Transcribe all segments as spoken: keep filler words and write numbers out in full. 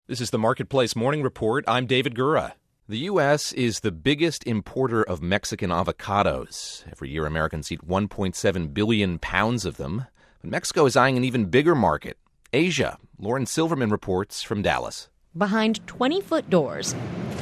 This is the Marketplace Morning Report. I'm David Gura. The U S is the biggest importer of Mexican avocados. Every year, Americans eat one point seven billion pounds of them. But Mexico is eyeing an even bigger market, Asia. Lauren Silverman reports from Dallas. Behind twenty-foot doors,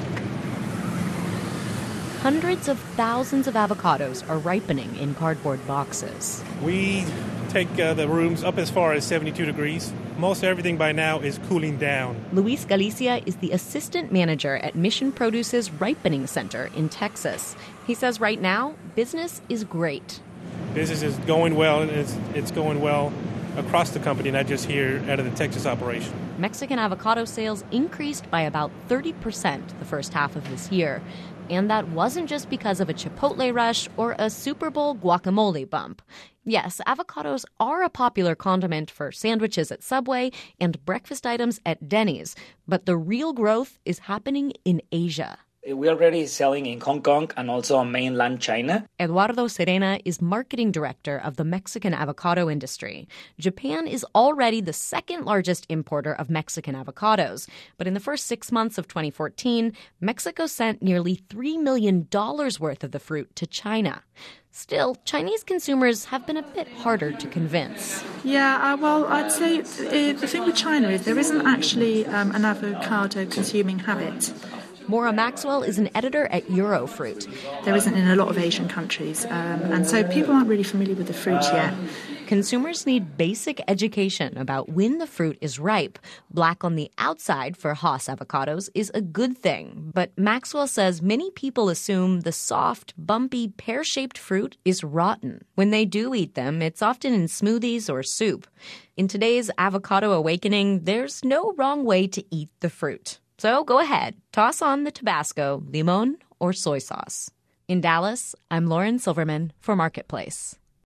hundreds of thousands of avocados are ripening in cardboard boxes. We take uh, the rooms up as far as seventy-two degrees. Most everything by now is cooling down. Luis Galicia is the assistant manager at Mission Produce's Ripening Center in Texas. He says right now, business is great. Business is going well, and it's, it's going well across the company, not just here out of the Texas operation. Mexican avocado sales increased by about thirty percent the first half of this year. And that wasn't just because of a Chipotle rush or a Super Bowl guacamole bump. Yes, avocados are a popular condiment for sandwiches at Subway and breakfast items at Denny's. But the real growth is happening in Asia. We're already selling in Hong Kong and also mainland China. Eduardo Serena is marketing director of the Mexican avocado industry. Japan is already the second largest importer of Mexican avocados. But in the first six months of twenty fourteen, Mexico sent nearly three million dollars worth of the fruit to China. Still, Chinese consumers have been a bit harder to convince. Yeah, uh, well, I'd say uh, the thing with China is there isn't actually um, an avocado consuming habit. Maura Maxwell is an editor at Eurofruit. There isn't in a lot of Asian countries, um, and so people aren't really familiar with the fruit yet. Consumers need basic education about when the fruit is ripe. Black on the outside for Hass avocados is a good thing, but Maxwell says many people assume the soft, bumpy, pear-shaped fruit is rotten. When they do eat them, it's often in smoothies or soup. In today's avocado awakening, there's no wrong way to eat the fruit. So go ahead, toss on the Tabasco, limon, or soy sauce. In Dallas, I'm Lauren Silverman for Marketplace.